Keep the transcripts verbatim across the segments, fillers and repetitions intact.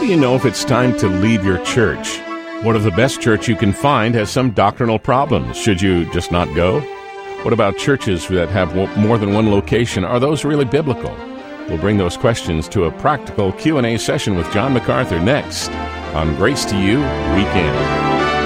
do you know if it's time to leave your church? What if the best church you can find has some doctrinal problems? Should you just not go? What about churches that have more than one location? Are those really biblical? We'll bring those questions to a practical Q and A session with John MacArthur next on Grace to You Weekend.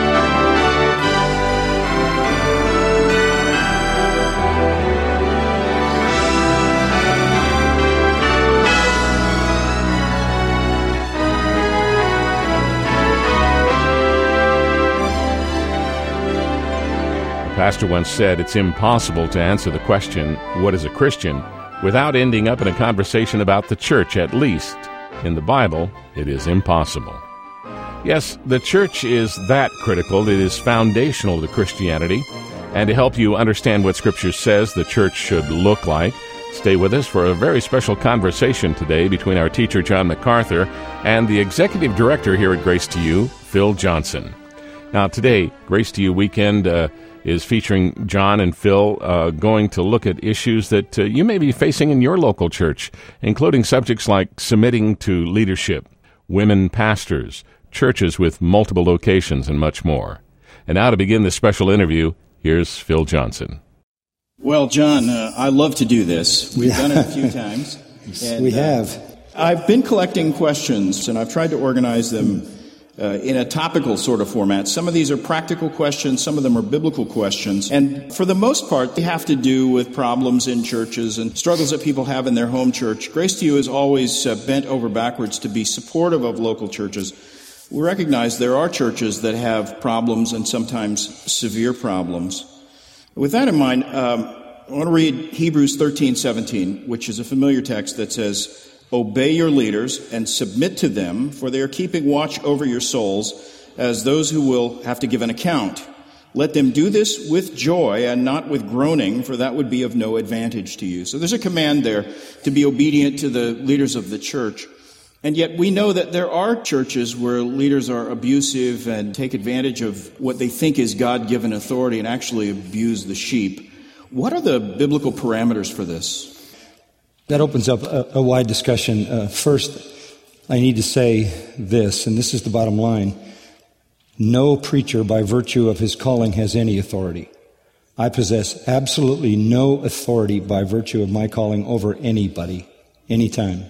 A pastor once said it's impossible to answer the question, what is a Christian, without ending up in a conversation about the church. At least in the Bible, it is impossible. Yes, the church is that critical. It is foundational to Christianity. And to help you understand what Scripture says the church should look like, stay with us for a very special conversation today between our teacher, John MacArthur, and the executive director here at Grace to You, Phil Johnson. Now, today, Grace to You Weekend uh, is featuring John and Phil uh, going to look at issues that uh, you may be facing in your local church, including subjects like submitting to leadership, women pastors, churches with multiple locations, and much more. And now to begin this special interview, here's Phil Johnson. Well, John, uh, I love to do this. We've done it a few times. Yes, and, we uh, have. I've been collecting questions, and I've tried to organize them Uh, in a topical sort of format. Some of these are practical questions, some of them are biblical questions, and for the most part, they have to do with problems in churches and struggles that people have in their home church. Grace to You is always uh, bent over backwards to be supportive of local churches. We recognize there are churches that have problems and sometimes severe problems. With that in mind, um, I want to read Hebrews thirteen seventeen, which is a familiar text that says, "Obey your leaders and submit to them, for they are keeping watch over your souls as those who will have to give an account. Let them do this with joy and not with groaning, for that would be of no advantage to you." So there's a command there to be obedient to the leaders of the church. And yet we know that there are churches where leaders are abusive and take advantage of what they think is God-given authority and actually abuse the sheep. What are the biblical parameters for this? That opens up a, a wide discussion. Uh, first, I need to say this, and this is the bottom line. No preacher, by virtue of his calling, has any authority. I possess absolutely no authority by virtue of my calling over anybody, anytime.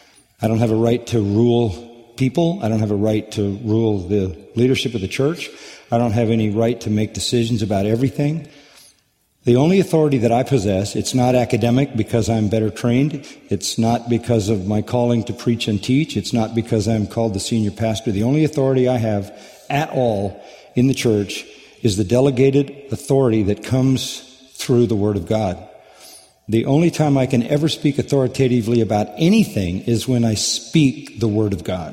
I don't have a right to rule people. I don't have a right to rule the leadership of the church. I don't have any right to make decisions about everything. The only authority that I possess, it's not academic because I'm better trained. It's not because of my calling to preach and teach. It's not because I'm called the senior pastor. The only authority I have at all in the church is the delegated authority that comes through the Word of God. The only time I can ever speak authoritatively about anything is when I speak the Word of God.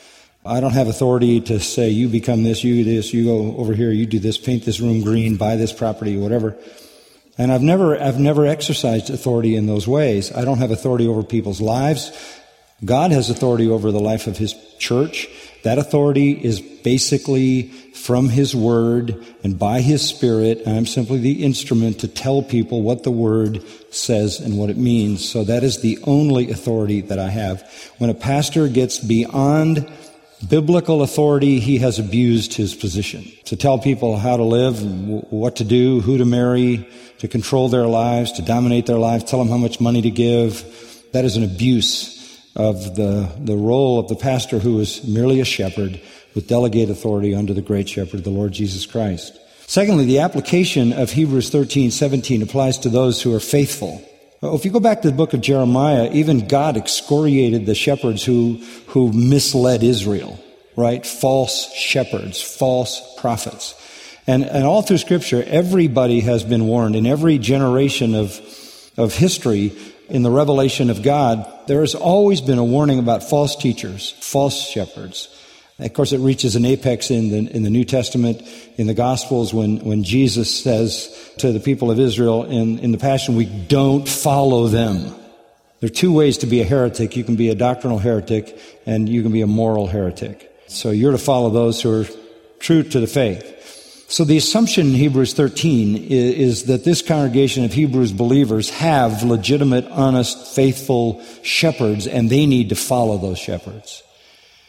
I don't have authority to say, you become this, you this, you go over here, you do this, paint this room green, buy this property, whatever. And I've never, I've never exercised authority in those ways. I don't have authority over people's lives. God has authority over the life of His church. That authority is basically from His Word and by His Spirit. And I'm simply the instrument to tell people what the Word says and what it means. So that is the only authority that I have. When a pastor gets beyond biblical authority, he has abused his position. To tell people how to live, what to do, who to marry, to control their lives, to dominate their lives, tell them how much money to give. That is an abuse of the, the role of the pastor, who is merely a shepherd with delegated authority under the great shepherd, the Lord Jesus Christ. Secondly, the application of Hebrews thirteen seventeen applies to those who are faithful. If you go back to the book of Jeremiah, even God excoriated the shepherds who, who misled Israel, right? False shepherds, false prophets. And, and all through Scripture, everybody has been warned. In every generation of, of history, in the revelation of God, there has always been a warning about false teachers, false shepherds. Of course, it reaches an apex in the, in the New Testament, in the Gospels, when, when Jesus says to the people of Israel in, in the Passion Week, don't follow them. There are two ways to be a heretic. You can be a doctrinal heretic, and you can be a moral heretic. So you're to follow those who are true to the faith. So the assumption in Hebrews thirteen is, is that this congregation of Hebrews believers have legitimate, honest, faithful shepherds, and they need to follow those shepherds.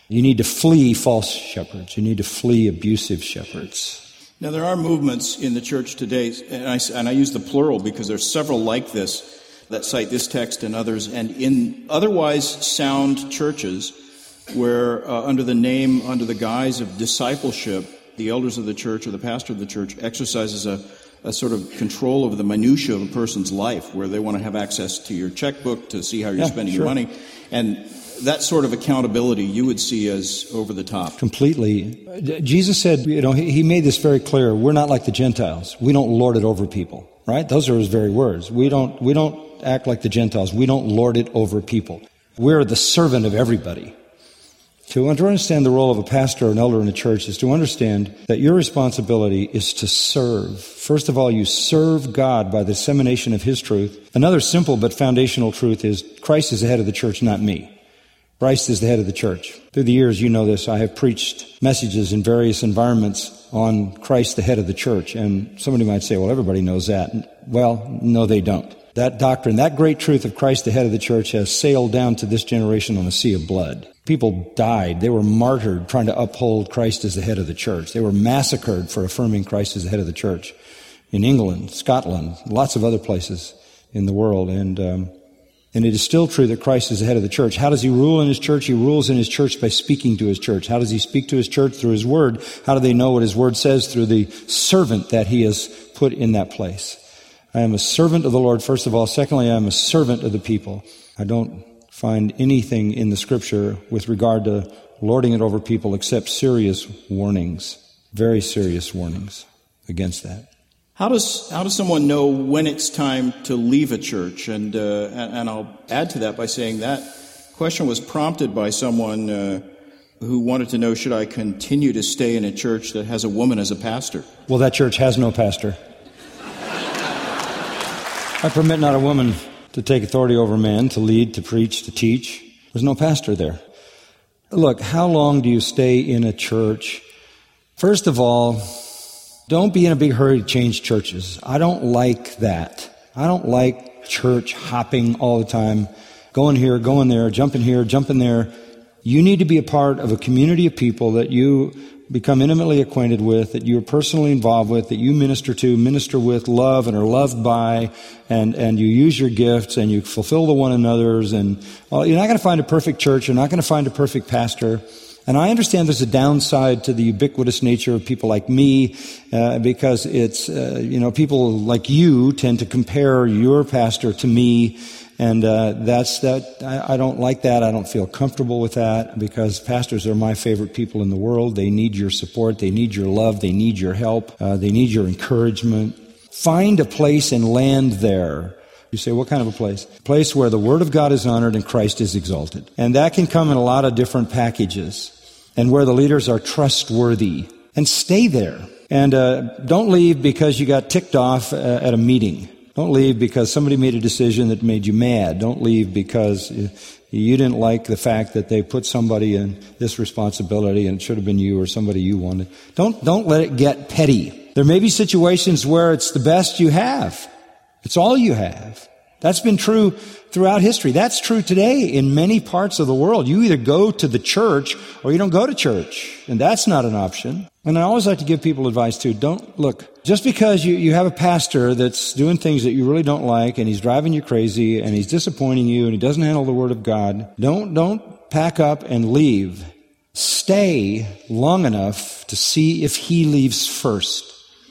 You need to flee false shepherds. You need to flee abusive shepherds. Now, there are movements in the church today, and I, and I use the plural because there's several like this that cite this text and others, and in otherwise sound churches where uh, under the name, under the guise of discipleship, the elders of the church or the pastor of the church exercises a, a sort of control over the minutia of a person's life, where they want to have access to your checkbook to see how you're yeah, spending sure. your money. And that sort of accountability you would see as over the top. Completely. Jesus said, you know, he made this very clear. We're not like the Gentiles. We don't lord it over people, right? Those are his very words. We don't, we don't act like the Gentiles. We don't lord it over people. We're the servant of everybody. To understand the role of a pastor or an elder in a church is to understand that your responsibility is to serve. First of all, you serve God by the dissemination of his truth. Another simple but foundational truth is Christ is the head of the church, not me. Christ is the head of the church. Through the years, you know this, I have preached messages in various environments on Christ, the head of the church. And somebody might say, well, everybody knows that. Well, no, they don't. That doctrine, that great truth of Christ, the head of the church, has sailed down to this generation on a sea of blood. People died. They were martyred trying to uphold Christ as the head of the church. They were massacred for affirming Christ as the head of the church. In England, Scotland, lots of other places in the world. And, um, And it is still true that Christ is the head of the church. How does he rule in his church? He rules in his church by speaking to his church. How does he speak to his church? Through his word. How do they know what his word says? Through the servant that he has put in that place. I am a servant of the Lord, first of all. Secondly, I am a servant of the people. I don't find anything in the scripture with regard to lording it over people except serious warnings, very serious warnings against that. How does how does someone know when it's time to leave a church? And uh, and I'll add to that by saying that question was prompted by someone uh, who wanted to know, should I continue to stay in a church that has a woman as a pastor? Well, that church has no pastor. I permit not a woman to take authority over man, to lead, to preach, to teach. There's no pastor there. Look, how long do you stay in a church? First of all, don't be in a big hurry to change churches. I don't like that. I don't like church hopping all the time, going here, going there, jumping here, jumping there. You need to be a part of a community of people that you become intimately acquainted with, that you're personally involved with, that you minister to, minister with, love, and are loved by, and, and you use your gifts, and you fulfill the one another's. And well, you're not going to find a perfect church. You're not going to find a perfect pastor. And I understand there's a downside to the ubiquitous nature of people like me, uh, because it's, uh, you know, people like you tend to compare your pastor to me, and uh, that's that. I, I don't like that. I don't feel comfortable with that, because pastors are my favorite people in the world. They need your support. They need your love. They need your help. Uh, they need your encouragement. Find a place and land there. You say, what kind of a place? A place where the Word of God is honored and Christ is exalted. And that can come in a lot of different packages. And where the leaders are trustworthy. And stay there. And uh, don't leave because you got ticked off uh, at a meeting. Don't leave because somebody made a decision that made you mad. Don't leave because you didn't like the fact that they put somebody in this responsibility and it should have been you or somebody you wanted. Don't, don't let it get petty. There may be situations where it's the best you have. It's all you have. That's been true throughout history. That's true today in many parts of the world. You either go to the church or you don't go to church. And that's not an option. And I always like to give people advice too. Don't, look, just because you, you have a pastor that's doing things that you really don't like and he's driving you crazy and he's disappointing you and he doesn't handle the Word of God, don't, don't pack up and leave. Stay long enough to see if he leaves first.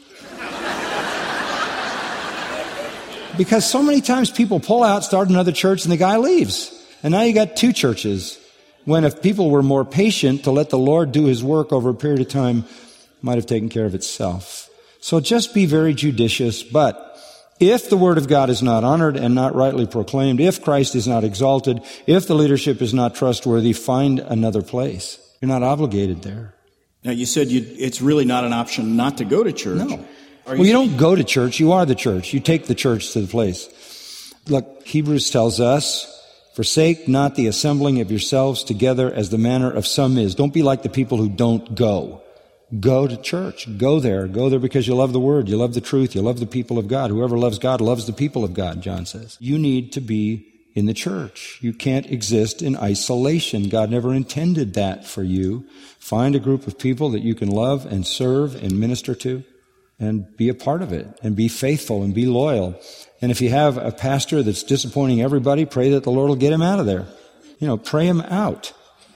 Because so many times people pull out, start another church, and the guy leaves. And now you got two churches. When if people were more patient to let the Lord do his work over a period of time, it might have taken care of itself. So just be very judicious. But if the Word of God is not honored and not rightly proclaimed, if Christ is not exalted, if the leadership is not trustworthy, find another place. You're not obligated there. Now, you said you, it's really not an option not to go to church. No. Well, you don't go to church. You are the church. You take the church to the place. Look, Hebrews tells us, forsake not the assembling of yourselves together as the manner of some is. Don't be like the people who don't go. Go to church. Go there. Go there because you love the Word. You love the truth. You love the people of God. Whoever loves God loves the people of God, John says. You need to be in the church. You can't exist in isolation. God never intended that for you. Find a group of people that you can love and serve and minister to and be a part of it and be faithful and be loyal. And if you have a pastor that's disappointing everybody, pray that the Lord will get him out of there. You know, pray him out.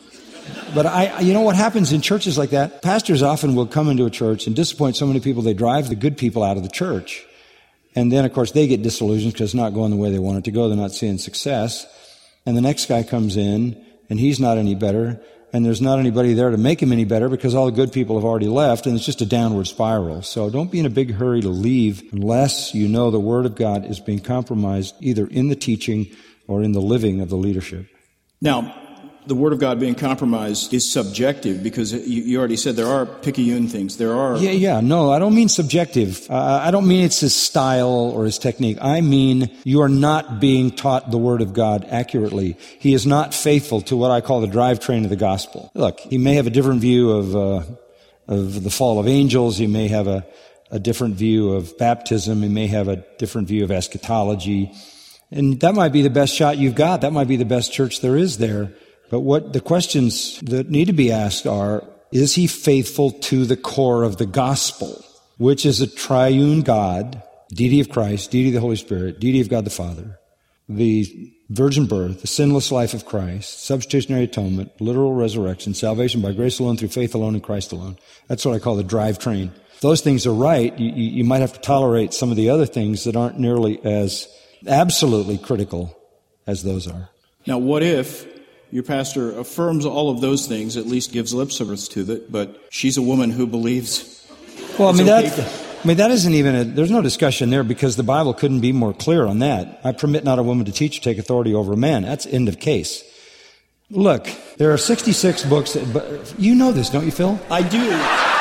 But I, you know what happens in churches like that? Pastors often will come into a church and disappoint so many people, they drive the good people out of the church. And then, of course, they get disillusioned because it's not going the way they want it to go. They're not seeing success. And the next guy comes in, and he's not any better. And there's not anybody there to make him any better because all the good people have already left, and it's just a downward spiral. So don't be in a big hurry to leave unless you know the Word of God is being compromised either in the teaching or in the living of the leadership. Now, the Word of God being compromised is subjective because you, you already said there are picayune things. There are... Yeah, yeah. No, I don't mean subjective. Uh, I don't mean it's his style or his technique. I mean you are not being taught the Word of God accurately. He is not faithful to what I call the drivetrain of the gospel. Look, he may have a different view of uh, of the fall of angels. He may have a, a different view of baptism. He may have a different view of eschatology. And that might be the best shot you've got. That might be the best church there is there. But what the questions that need to be asked are, is he faithful to the core of the gospel, which is a triune God, deity of Christ, deity of the Holy Spirit, deity of God the Father, the virgin birth, the sinless life of Christ, substitutionary atonement, literal resurrection, salvation by grace alone, through faith alone, in Christ alone. That's what I call the drivetrain. If those things are right, you, you might have to tolerate some of the other things that aren't nearly as absolutely critical as those are. Now, what if your pastor affirms all of those things, at least gives lip service to it, but she's a woman who believes... Well, I mean, okay that, I mean, that isn't even a... There's no discussion there because the Bible couldn't be more clear on that. I permit not a woman to teach or take authority over a man. That's end of case. Look, there are sixty-six books... That, but you know this, don't you, Phil? I do.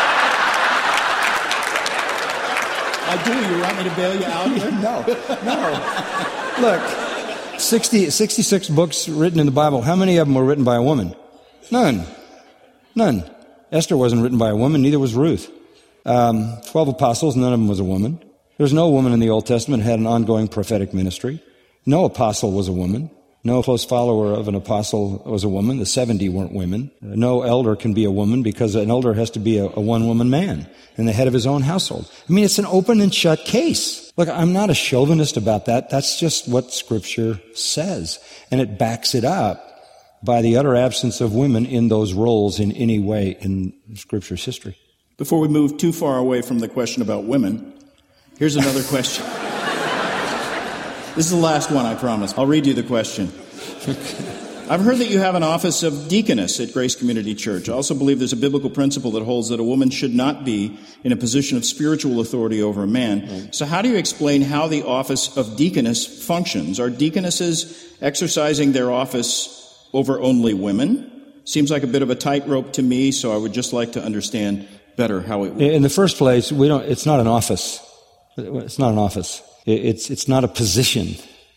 I do. You want me to bail you out here? No, no. Look... sixty, sixty-six books written in the Bible. How many of them were written by a woman? None. None. Esther wasn't written by a woman, neither was Ruth. Um, Twelve apostles, none of them was a woman. There's no woman in the Old Testament who had an ongoing prophetic ministry. No apostle was a woman. No close follower of an apostle was a woman. The seventy weren't women. No elder can be a woman because an elder has to be a, a one-woman man and the head of his own household. I mean, it's an open and shut case. Look, I'm not a chauvinist about that. That's just what Scripture says. And it backs it up by the utter absence of women in those roles in any way in Scripture's history. Before we move too far away from the question about women, here's another question. This is the last one, I promise. I'll read you the question. I've heard that you have an office of deaconess at Grace Community Church. I also believe there's a biblical principle that holds that a woman should not be in a position of spiritual authority over a man. Mm. So how do you explain how the office of deaconess functions? Are deaconesses exercising their office over only women? Seems like a bit of a tightrope to me, so I would just like to understand better how it works. In the first place, we don't, it's not an office. It's not an office. It's, it's not a position.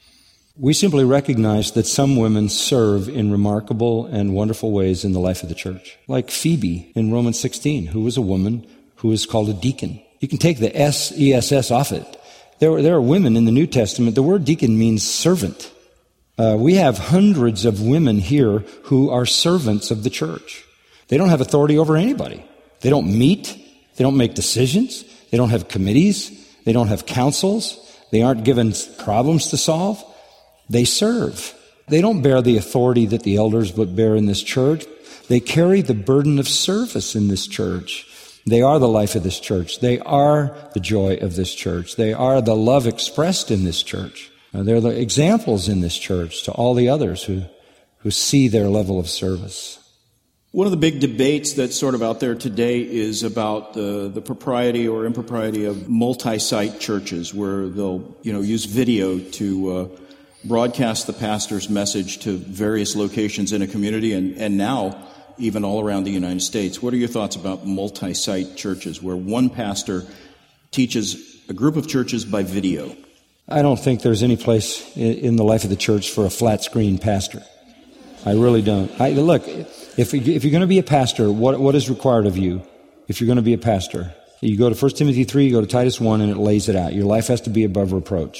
We simply recognize that some women serve in remarkable and wonderful ways in the life of the church. Like Phoebe in Romans sixteen, who was a woman who is called a deacon. You can take the S E S S off it. There, there are women in the New Testament. The word deacon means servant. Uh, we have hundreds of women here who are servants of the church. They don't have authority over anybody. They don't meet. They don't make decisions. They don't have committees. They don't have councils. They aren't given problems to solve. They serve. They don't bear the authority that the elders would bear in this church. They carry the burden of service in this church. They are the life of this church. They are the joy of this church. They are the love expressed in this church. Uh, they're the examples in this church to all the others who, who see their level of service. One of the big debates that's sort of out there today is about the, the propriety or impropriety of multi-site churches where they'll, you know, use video to uh, broadcast the pastor's message to various locations in a community and, and now even all around the United States. What are your thoughts about multi-site churches where one pastor teaches a group of churches by video? I don't think there's any place in, in the life of the church for a flat-screen pastor. I really don't. I, look, if, if you're going to be a pastor, what, what is required of you if you're going to be a pastor? You go to First Timothy three, you go to Titus one, and it lays it out. Your life has to be above reproach.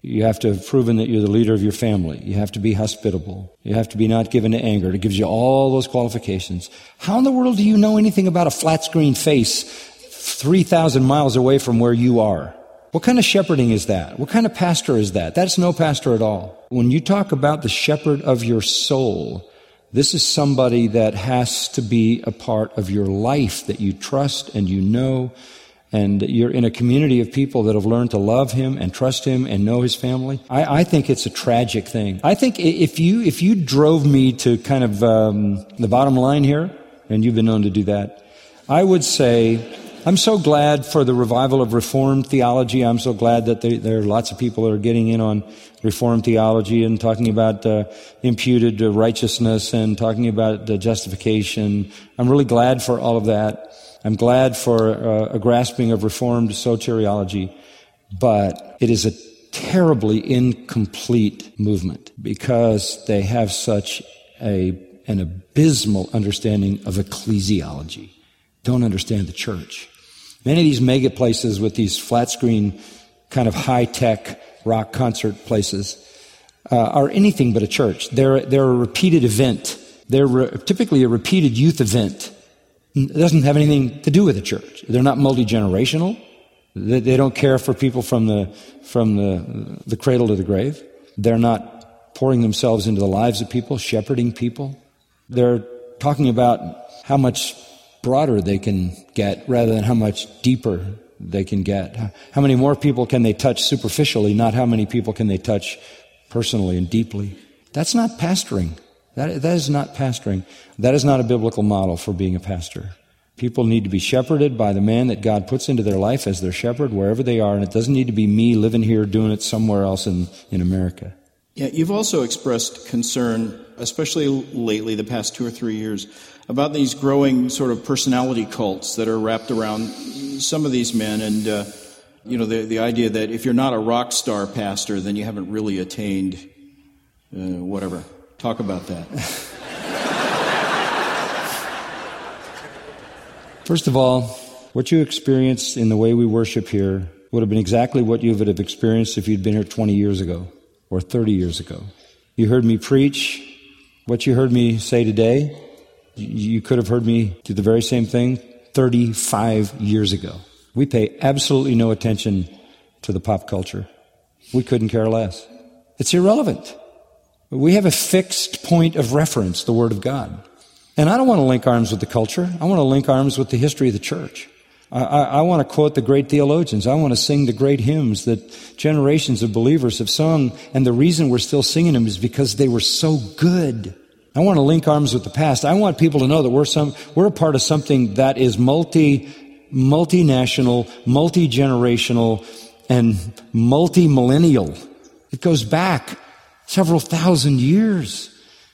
You have to have proven that you're the leader of your family. You have to be hospitable. You have to be not given to anger. It gives you all those qualifications. How in the world do you know anything about a flat screen face three thousand miles away from where you are? What kind of shepherding is that? What kind of pastor is that? That's no pastor at all. When you talk about the shepherd of your soul, this is somebody that has to be a part of your life that you trust and you know, and you're in a community of people that have learned to love him and trust him and know his family. I, I think it's a tragic thing. I think if you if you drove me to kind of um, the bottom line here, and you've been known to do that, I would say I'm so glad for the revival of Reformed theology. I'm so glad that there, there are lots of people that are getting in on Reformed theology and talking about uh, imputed uh, righteousness and talking about uh, justification. I'm really glad for all of that. I'm glad for uh, a grasping of Reformed soteriology, but it is a terribly incomplete movement because they have such a an abysmal understanding of ecclesiology. Don't understand the church. Many of these mega places with these flat screen kind of high-tech rock concert places uh, are anything but a church. They're, they're a repeated event. They're re- typically a repeated youth event. It doesn't have anything to do with the church. They're not multi-generational. They, they don't care for people from the from the the cradle to the grave. They're not pouring themselves into the lives of people, shepherding people. They're talking about how much broader they can get rather than how much deeper they can get. How many more people can they touch superficially, not how many people can they touch personally and deeply. That's not pastoring. That, that is not pastoring. That is not a biblical model for being a pastor. People need to be shepherded by the man that God puts into their life as their shepherd wherever they are, and it doesn't need to be me living here doing it somewhere else in, in America. Yeah, you've also expressed concern, especially lately, the past two or three years, about these growing sort of personality cults that are wrapped around some of these men, and uh, you know the the idea that if you're not a rock star pastor, then you haven't really attained uh, whatever. Talk about that. First of all, what you experienced in the way we worship here would have been exactly what you would have experienced if you'd been here twenty years ago or thirty years ago. You heard me preach. What you heard me say today, you could have heard me do the very same thing thirty-five years ago. We pay absolutely no attention to the pop culture. We couldn't care less. It's irrelevant. We have a fixed point of reference, the Word of God. And I don't want to link arms with the culture. I want to link arms with the history of the church. I, I, I want to quote the great theologians. I want to sing the great hymns that generations of believers have sung, and the reason we're still singing them is because they were so good. I want to link arms with the past. I want people to know that we're some we're a part of something that is multi multinational, multi-generational, and multi-millennial. It goes back several thousand years.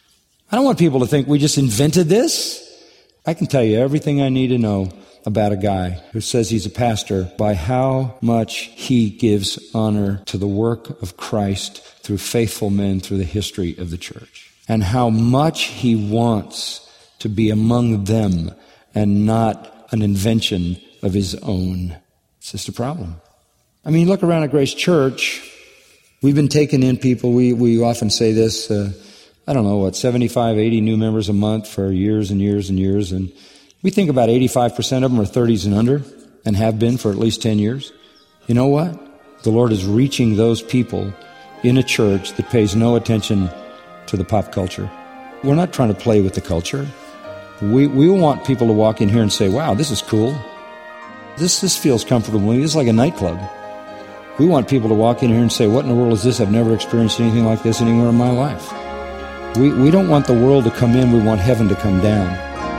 I don't want people to think we just invented this. I can tell you everything I need to know about a guy who says he's a pastor by how much he gives honor to the work of Christ through faithful men through the history of the church, and how much he wants to be among them and not an invention of his own. It's just a problem. I mean, look around at Grace Church. We've been taking in people. We, we often say this, uh, I don't know, what, seventy-five, eighty new members a month for years and years and years. And we think about eighty-five percent of them are thirties and under and have been for at least ten years. You know what? The Lord is reaching those people in a church that pays no attention to the pop culture. We're not trying to play with the culture. We we want people to walk in here and say, wow, this is cool. This, this feels comfortable to me. This is like a nightclub. We want people to walk in here and say, what in the world is this? I've never experienced anything like this anywhere in my life. We, we don't want the world to come in. We want heaven to come down.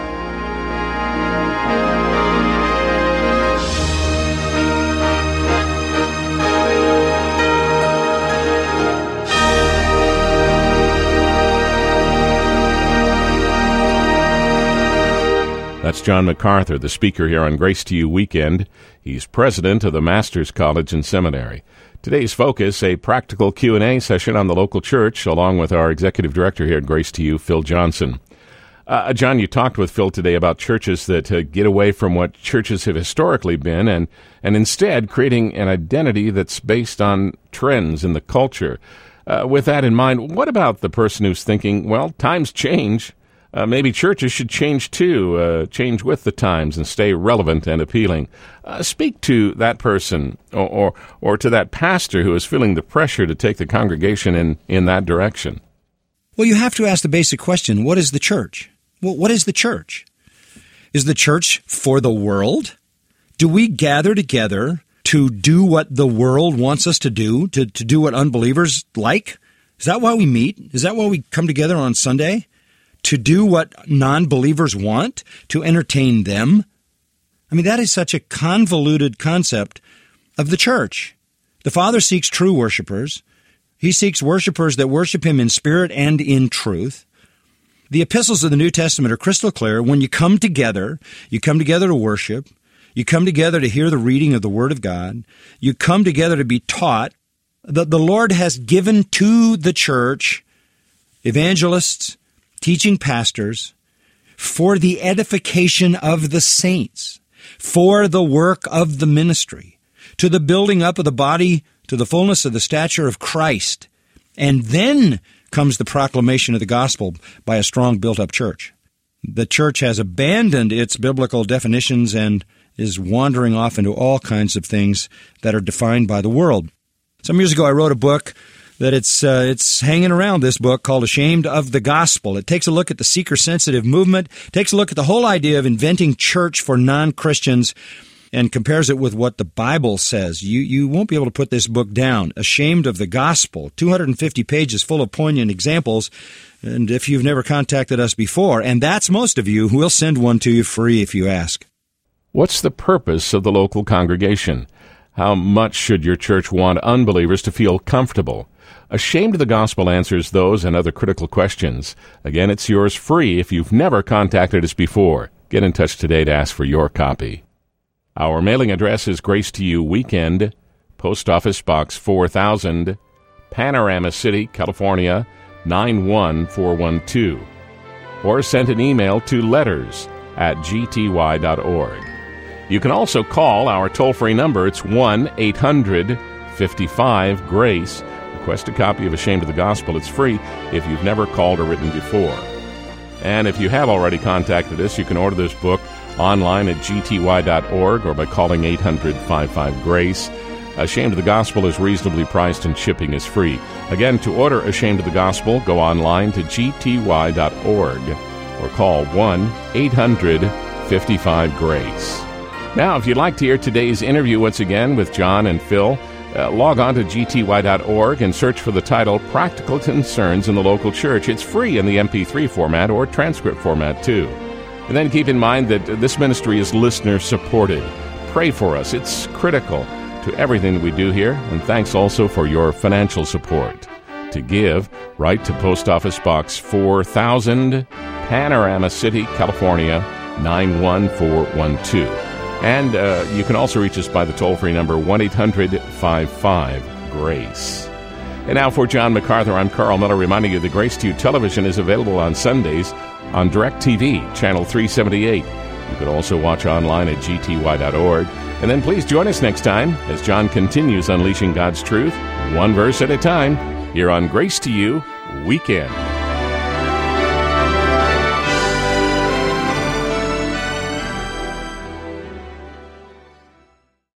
That's John MacArthur, the speaker here on Grace to You Weekend. He's president of the Master's College and Seminary. Today's focus, a practical Q and A session on the local church, along with our executive director here at Grace to You, Phil Johnson. Uh, John, you talked with Phil today about churches that uh, get away from what churches have historically been and, and instead creating an identity that's based on trends in the culture. Uh, with that in mind, what about the person who's thinking, well, times change, uh, maybe churches should change too, uh, change with the times and stay relevant and appealing? Uh, speak to that person or, or or to that pastor who is feeling the pressure to take the congregation in, in that direction. Well, you have to ask the basic question, what is the church? Well, what is the church? Is the church for the world? Do we gather together to do what the world wants us to do, to, to do what unbelievers like? Is that why we meet? Is that why we come together on Sunday? To do what non-believers want? To entertain them? I mean, that is such a convoluted concept of the church. The Father seeks true worshipers. He seeks worshipers that worship Him in spirit and in truth. The epistles of the New Testament are crystal clear. When you come together, you come together to worship. You come together to hear the reading of the Word of God. You come together to be taught. The, the Lord has given to the church evangelists, teaching pastors, for the edification of the saints, for the work of the ministry, to the building up of the body, to the fullness of the stature of Christ. And then comes the proclamation of the gospel by a strong built-up church. The church has abandoned its biblical definitions and is wandering off into all kinds of things that are defined by the world. Some years ago, I wrote a book that it's uh, it's hanging around, this book called Ashamed of the Gospel. It takes a look at the seeker-sensitive movement, takes a look at the whole idea of inventing church for non-Christians, and compares it with what the Bible says. You you won't be able to put this book down. Ashamed of the Gospel, two hundred fifty pages full of poignant examples. And if you've never contacted us before, and that's most of you, we'll send one to you free if you ask. What's the purpose of the local congregation? How much should your church want unbelievers to feel comfortable? Ashamed of the Gospel answers those and other critical questions. Again, it's yours free if you've never contacted us before. Get in touch today to ask for your copy. Our mailing address is Grace to You Weekend, Post Office Box four thousand, Panorama City, California, nine one four one two. Or send an email to letters at g t y dot org. You can also call our toll-free number. It's one eight hundred fifty-five GRACE. Request a copy of Ashamed of the Gospel. It's free if you've never called or written before. And if you have already contacted us, you can order this book online at g t y dot org or by calling eight hundred fifty-five GRACE. Ashamed of the Gospel is reasonably priced and shipping is free. Again, to order Ashamed of the Gospel, go online to g t y dot org or call one eight hundred fifty-five GRACE. Now, if you'd like to hear today's interview once again with John and Phil, uh, log on to g t y dot org and search for the title Practical Concerns in the Local Church. It's free in the M P three format or transcript format, too. And then keep in mind that this ministry is listener-supported. Pray for us. It's critical to everything that we do here. And thanks also for your financial support. To give, write to Post Office Box four thousand, Panorama City, California, nine one four one two. And uh, you can also reach us by the toll-free number one eight hundred fifty-five GRACE. And now for John MacArthur, I'm Carl Miller, reminding you that Grace to You Television is available on Sundays on DirecTV, Channel three seventy-eight. You can also watch online at g t y dot org. And then please join us next time as John continues unleashing God's truth, one verse at a time, here on Grace to You Weekend.